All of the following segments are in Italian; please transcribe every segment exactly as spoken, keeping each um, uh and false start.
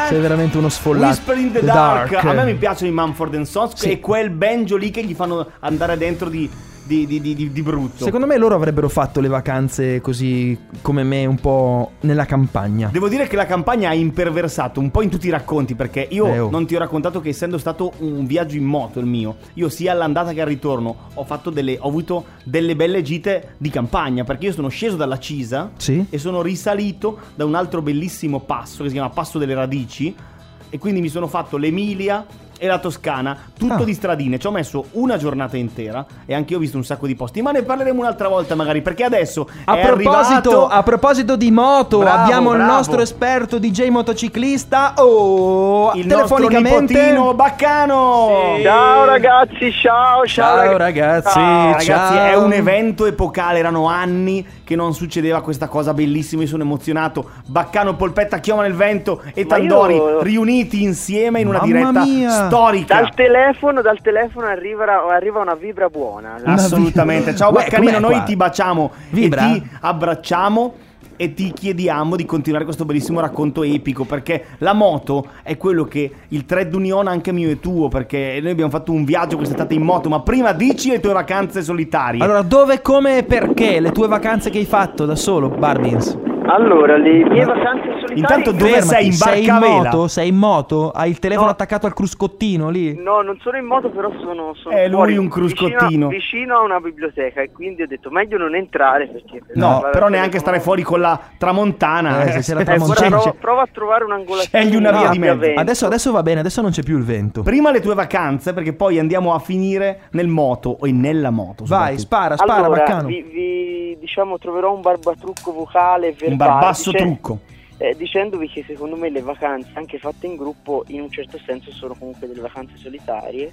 Sei veramente uno sfollato. Whisper in the, the dark. dark. A me mi piacciono i Mumford and Sons, sì. E quel banjo lì che gli fanno andare dentro di... Di, di, di, di brutto. Secondo me loro avrebbero fatto le vacanze così come me, un po' nella campagna. Devo dire che la campagna ha imperversato un po' in tutti i racconti, perché io eh, oh. non ti ho raccontato che essendo stato un viaggio in moto il mio, io sia all'andata che al ritorno ho fatto delle ho avuto delle belle gite di campagna, perché io sono sceso dalla Cisa, sì? E sono risalito da un altro bellissimo passo che si chiama Passo delle Radici, e quindi mi sono fatto l'Emilia e la Toscana, tutto ah. di stradine. Ci ho messo una giornata intera e anche io ho visto un sacco di posti, ma ne parleremo un'altra volta magari, perché adesso a è proposito arrivato... a proposito di moto, bravo, abbiamo bravo. il nostro esperto D J motociclista, oh, il telefonicamente nostro nipotino Baccano. Sì. Ciao ragazzi, ciao, ciao, ciao ragazzi, ciao. Ragazzi, ciao. È un evento epocale, erano anni che non succedeva questa cosa bellissima, io sono emozionato. Baccano, Polpetta, Chioma nel Vento e ma Tandori io... riuniti insieme in una Mamma diretta mia. storica. Dal telefono, dal telefono arriva, arriva una vibra buona. Assolutamente. Ciao Uè, Baccanino, noi qua? ti baciamo Vibra? e ti abbracciamo e ti chiediamo di continuare questo bellissimo racconto epico, perché la moto è quello che il trade union anche mio e tuo, perché noi abbiamo fatto un viaggio quest'estate in moto. Ma prima dici le tue vacanze solitarie. Allora, dove, come e perché le tue vacanze che hai fatto da solo, Barbins? Allora, le mie vacanze solitarie. Intanto dove Fermati, sei? In sei in barcavela? moto? Sei in moto? Hai il telefono No. attaccato al cruscottino lì? No, non sono in moto, però sono, sono È lui fuori, un cruscottino. vicino, vicino a una biblioteca, e quindi ho detto meglio non entrare perché No, per- però per- neanche stare fuori con la tramontana. Eh, se c'è la Eh, tramontana. prova, prova a trovare un'angolazione. Scegli una che via di abbia mezzo. vento. Adesso, adesso va bene, adesso non c'è più il vento. Prima le tue vacanze, perché poi andiamo a finire nel moto e nella moto. Vai, soprattutto. spara, spara, Allora, Baccano. vi, vi diciamo troverò un barbatrucco vocale verbale, Un barbasso dice- trucco. eh, dicendovi che secondo me le vacanze anche fatte in gruppo in un certo senso sono comunque delle vacanze solitarie.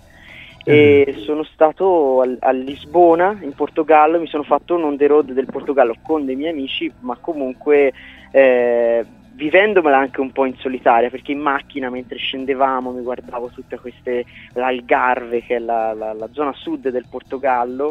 E sono stato al- a Lisbona, in Portogallo, mi sono fatto un on the road del Portogallo con dei miei amici, ma comunque eh, vivendomela anche un po' in solitaria, perché in macchina mentre scendevamo mi guardavo tutte queste, l'Algarve, che è la, la, la zona sud del Portogallo,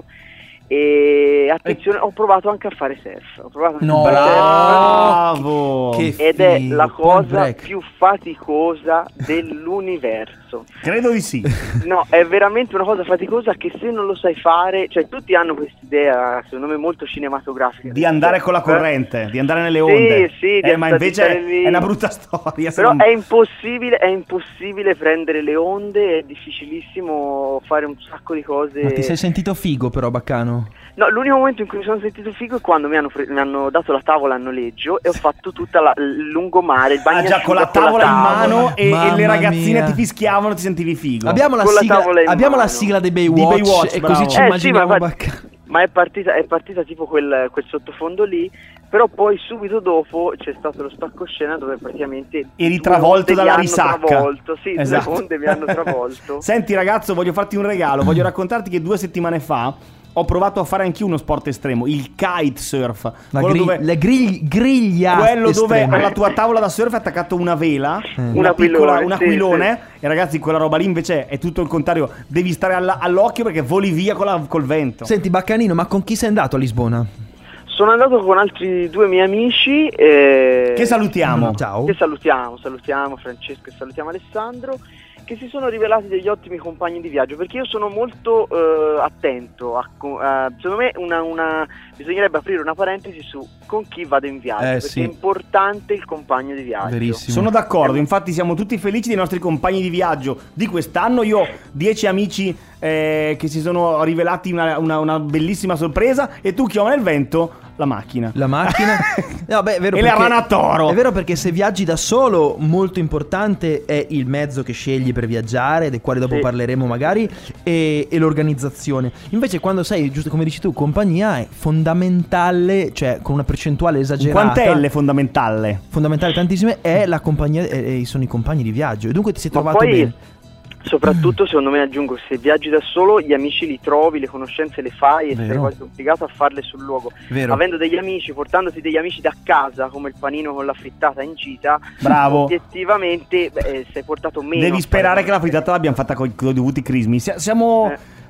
e attenzione, ho provato anche a fare surf, ho provato anche No, a fare surf. Bravo. Che Ed è figo, la point cosa break. più faticosa dell'universo. Credo di sì. No, è veramente una cosa faticosa che se non lo sai fare, cioè tutti hanno quest'idea, secondo me molto cinematografica, Di andare con la corrente, di andare nelle onde. Sì, sì, di eh, ma stare- di invece stare lì. è una brutta storia. se Però non- è impossibile, è impossibile prendere le onde, è difficilissimo fare un sacco di cose. Ma ti sei sentito figo però, Baccano? No, l'unico momento in cui mi sono sentito figo è quando mi hanno, pre- mi hanno dato la tavola a noleggio e ho fatto tutta la, il lungomare, il Ah, bagno già, con la tavola in mano e, e le Mamma ragazzine mia. ti fischiavano, ti sentivi figo. Abbiamo la Con la sigla, tavola in abbiamo la mano. sigla dei Di Baywatch, Baywatch, e bravo. così ci Eh, sì, immaginiamo ma- Baccano. Ma è partita, è partita tipo quel, quel sottofondo lì, però poi subito dopo c'è stato lo spaccoscena dove praticamente Eri due travolto onde mi dalla hanno risacca. travolto, sì, Esatto. due onde mi hanno travolto. Senti ragazzo, voglio farti un regalo. Voglio raccontarti che due settimane fa ho provato a fare anch'io uno sport estremo, il kite surf. La quello gri- dove, le grigli- griglia quello dove estrema. alla tua tavola da surf è attaccato una vela, una Un piccola, aquilone, un sì, aquilone. E ragazzi, quella roba lì invece è tutto il contrario. Devi stare alla- all'occhio perché voli via con la- col vento. Senti Baccanino, ma con chi sei andato a Lisbona? Sono andato con altri due miei amici eh, Che salutiamo. Mm, ciao. che salutiamo, salutiamo Francesco e salutiamo Alessandro, che si sono rivelati degli ottimi compagni di viaggio, perché io sono molto eh, attento a, co- eh, secondo me una, una, bisognerebbe aprire una parentesi su con chi vado in viaggio, Eh, perché sì. è importante il compagno di viaggio. Verissimo. Sono d'accordo, infatti siamo tutti felici dei nostri compagni di viaggio di quest'anno. Io ho dieci amici eh, che si sono rivelati una, una- una bellissima sorpresa, e tu, Chioma nel Vento, la macchina. La macchina. No, beh, è vero E perché- la rana toro. È vero, perché se viaggi da solo, molto importante è il mezzo che scegli per viaggiare, del quale dopo Sì. parleremo magari, e, e l'organizzazione. Invece quando sei, giusto come dici tu, compagnia, è fondamentale, cioè con una percentuale esagerata. Quant'è L fondamentale? Fondamentale tantissime è la compagnia, e e sono i compagni di viaggio. E dunque ti sei Ma trovato poi, bene. soprattutto secondo me, aggiungo, se viaggi da solo gli amici li trovi, le conoscenze le fai e sei Vero. quasi obbligato a farle sul luogo. Vero. Avendo degli amici, portandoti degli amici da casa come il panino con la frittata in gita, Bravo. obiettivamente beh, sei portato meno. Devi a sperare fare- che la frittata l'abbiamo fatta con i dovuti crismi. Sia- Siamo Eh.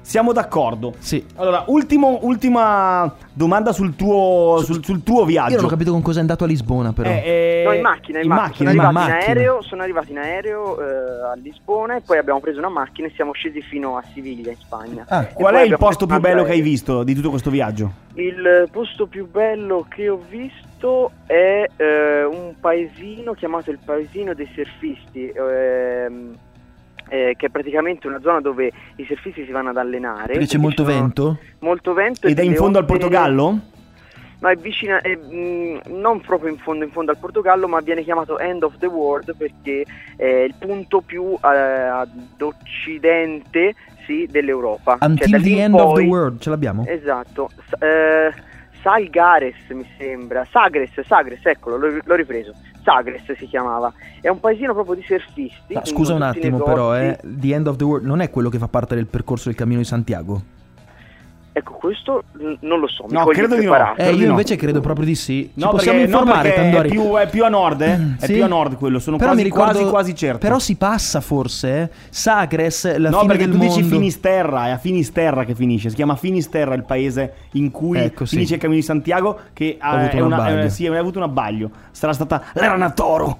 Siamo d'accordo. Sì. Allora, ultimo, ultima domanda sul tuo, sul, sul tuo viaggio. Io non ho capito con cosa è andato a Lisbona, però. Eh, eh, No, in macchina, in, in macchina. macchina. Sono, in arrivati in macchina. aereo, sono arrivati in aereo eh, a Lisbona e poi abbiamo preso una macchina e siamo scesi fino a Siviglia, in Spagna. Ah, E Qual poi è il abbiamo posto preso più bello che hai aereo. visto di tutto questo viaggio? Il posto più bello che ho visto è eh, un paesino chiamato il paesino dei surfisti, ehm, eh, che è praticamente una zona dove i surfisti si vanno ad allenare. Perché c'è perché molto ci sono vento? Molto vento. Ed è e in delle fondo al onde- Portogallo? No, è vicina, è, mh, non proprio in fondo, in fondo al Portogallo, ma viene chiamato End of the World perché è il punto più eh, ad occidente, sì, dell'Europa. Until Cioè, da the lì in end of the poi- world, ce l'abbiamo? Esatto. S- eh, Salgares mi sembra. Sagres, Sagres, eccolo, l'ho, l'ho ripreso. Sagres si chiamava. È un paesino proprio di surfisti. Ah, con scusa un tutti i attimo, negozi. però, eh, The End of the World non è quello che fa parte del percorso del Cammino di Santiago? Ecco, questo n- non lo so. Mi No, cogli credo di no. impreparato. Eh, Credo di io no. invece credo proprio di sì. Ci No, possiamo perché, no, informare, perché Tandori? è più, è più a nord, eh? È Sì? più a nord quello, sono Però quasi, mi ricordo, quasi quasi certo. Però si passa forse, eh? Sagres, la no, fine perché del tu mondo. dici Finisterra, è a Finisterra che finisce, si chiama Finisterra il paese in cui Ecco, sì. finisce il Cammino di Santiago, che Ho ha, avuto è un una, abbaglio. eh, sì, ha avuto un abbaglio. Sarà stata l'Eranatoro.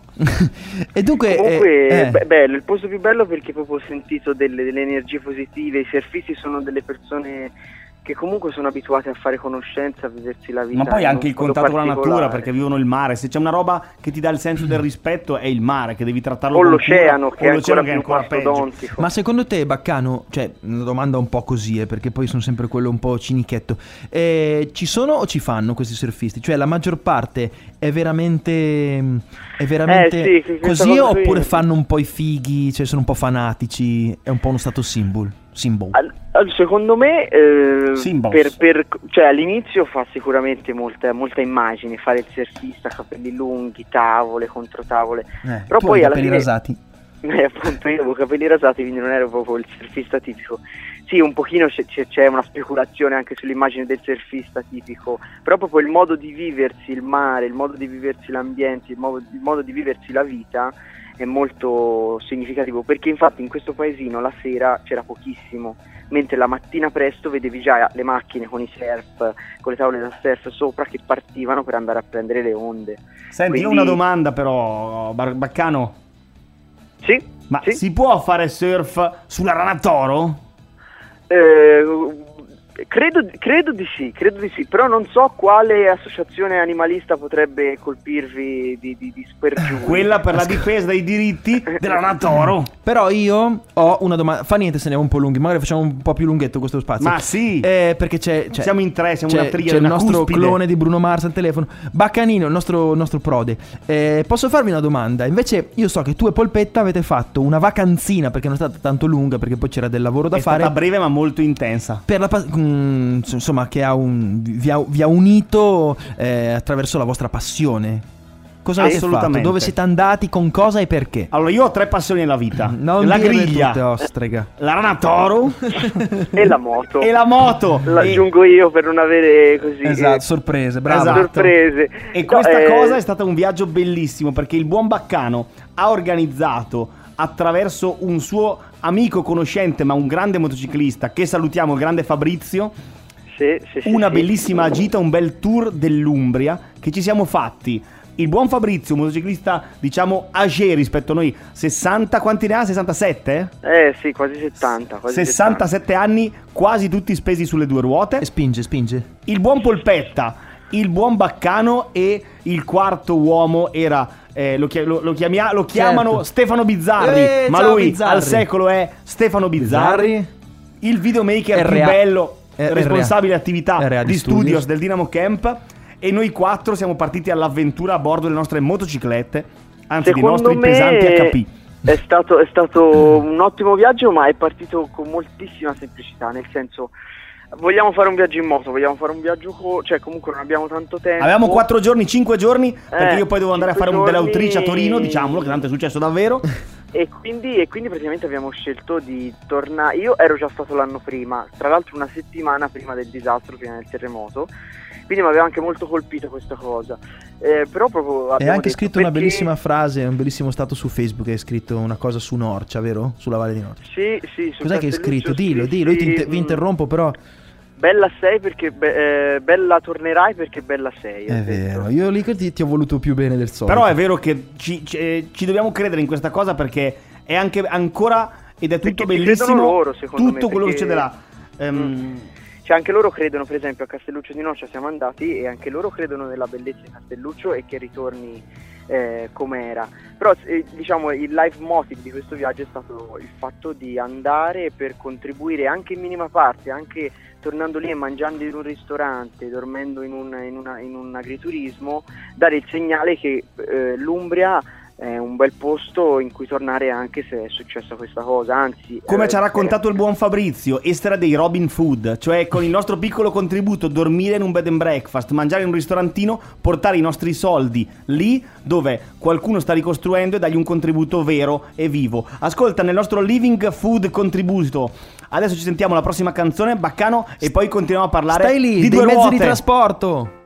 E dunque, Comunque, eh, eh, be- bello, il posto più bello perché proprio ho sentito delle, delle energie positive. I surfisti sono delle persone che comunque sono abituate a fare conoscenza, a viversi la vita. Ma poi in anche un il modo contatto con la natura, particolare. perché vivono il mare. Se c'è una roba che ti dà il senso del rispetto è il mare, che devi trattarlo O con l'oceano, cura, che o è l'oceano ancora che è più ancora peggio. mastodontico. ma secondo te, Baccano, cioè, una domanda un po' così, eh, perché poi sono sempre quello un po' cinichetto, eh, ci sono o ci fanno questi surfisti? Cioè, la maggior parte è veramente, è veramente Eh, sì, che- questa così, cosa qui- oppure fanno un po' i fighi, cioè sono un po' fanatici, è un po' uno stato symbol? Symbol. Al- al- secondo me eh, Symbols. per, per, cioè, all'inizio fa sicuramente molta, molta immagine, fare il surfista, capelli lunghi, tavole, controtavole, Eh, però tu poi hai i alla capelli fine rasati. eh, appunto io avevo capelli rasati, quindi non ero proprio il surfista tipico. Sì, un pochino c'è, c'è, c'è una speculazione anche sull'immagine del surfista tipico, però proprio il modo di viversi il mare, il modo di viversi l'ambiente, il modo, il modo di viversi la vita è molto significativo, perché infatti in questo paesino la sera c'era pochissimo, mentre la mattina presto vedevi già le macchine con i surf, con le tavole da surf sopra che partivano per andare a prendere le onde. Senti, io ho Quindi- una domanda però, Bar- Baccano. Sì, Ma sì. si può fare surf sulla Ranatoro? Eh, credo, credo di sì, credo di sì, però non so quale associazione animalista potrebbe colpirvi di, di, di spergiuri. Quella per la difesa dei diritti della Ranatoro. Però io ho una domanda. Fa niente se andiamo un po' lunghi. Magari facciamo un po' più lunghetto questo spazio. Ma sì. Eh, perché c'è, c'è- Siamo in tre, siamo c'è, una triade, c'è il una nostro cuspide. clone di Bruno Mars al telefono. Baccanino, il nostro, il nostro prode. Eh, posso farvi una domanda? Invece io so che tu e Polpetta avete fatto una vacanzina, perché non è stata tanto lunga, perché poi c'era del lavoro da È fare. stata breve ma molto intensa. Per la pa- mm, insomma, che ha un, vi, ha, vi ha unito eh, attraverso la vostra passione. Cosa avete fatto? Assolutamente. Dove siete andati? Con cosa e perché? Allora, io ho tre passioni nella vita. Non la dirle griglia, tutte, ostrega. la Ranatoro E la moto. e la moto. La E- aggiungo io per non avere così Esatto, eh, sorprese, bravo. Esatto. sorprese. E No, questa eh, cosa è stata un viaggio bellissimo, perché il buon Baccano ha organizzato attraverso un suo amico conoscente, ma un grande motociclista, che salutiamo, il grande Fabrizio, sì, sì, sì, una sì. bellissima gita, un bel tour dell'Umbria che ci siamo fatti. Il buon Fabrizio, un motociclista diciamo âgé rispetto a noi, sessanta, quanti ne ha? sessantasette? Eh sì, quasi settanta. Quasi sessantasette anni, quasi tutti spesi sulle due ruote. E spinge, spinge. Il buon Polpetta, il buon Baccano e il quarto uomo era, eh, lo, chia- lo- lo chiamia- lo chiamano Certo. Stefano Bizzarri, Eh, ma ciao, lui Bizzarri. al secolo è Stefano Bizzarri, il videomaker più R A. bello, Eh, responsabile attività R A di di studios Studios del Dinamo Camp, e noi quattro siamo partiti all'avventura a bordo delle nostre motociclette, anzi dei Secondo nostri me pesanti H P. È stato, è stato un ottimo viaggio, ma è partito con moltissima semplicità, nel senso vogliamo fare un viaggio in moto, vogliamo fare un viaggio, co- cioè comunque non abbiamo tanto tempo. Avevamo quattro giorni, cinque giorni, perché Eh, io poi devo andare a cinque fare un giorni- dell'autrice a Torino, diciamolo, che tanto è successo davvero. E quindi, e quindi praticamente abbiamo scelto di tornare. Io ero già stato l'anno prima, tra l'altro una settimana prima del disastro, prima del terremoto, quindi mi aveva anche molto colpito questa cosa. Eh, però proprio hai anche detto, scritto perché... una bellissima frase, un bellissimo stato su Facebook, hai scritto una cosa su Norcia, vero? Sulla Valle di Norcia. Sì, sì. Su Cos'è che hai scritto? Dillo, sì, dillo, io ti sì, inter- vi interrompo però. Bella sei perché be- eh, bella tornerai perché bella sei. È vero, io lì che ti, ti ho voluto più bene del solito. Però è vero che ci, ci, ci dobbiamo credere in questa cosa, perché è anche ancora, ed è tutto perché bellissimo, loro, secondo tutto me, quello perché... che succederà. Um, mm. Cioè anche loro credono, per esempio a Castelluccio di Norcia siamo andati e anche loro credono nella bellezza di Castelluccio e che ritorni eh, com'era. Però eh, diciamo il live motive di questo viaggio è stato il fatto di andare per contribuire anche in minima parte, anche tornando lì e mangiando in un ristorante, dormendo in un, in una, in un agriturismo, dare il segnale che eh, l'Umbria è un bel posto in cui tornare anche se è successa questa cosa, anzi come eh, ci ha raccontato eh, il buon Fabrizio, essere dei Robin Food, cioè con il nostro piccolo contributo dormire in un bed and breakfast, mangiare in un ristorantino, portare i nostri soldi lì dove qualcuno sta ricostruendo e dargli un contributo vero e vivo. Ascolta, nel nostro Living Food contributo adesso ci sentiamo la prossima canzone, Baccano, e poi continuiamo a parlare Stai lì, di dei due mezzi ruote. di trasporto.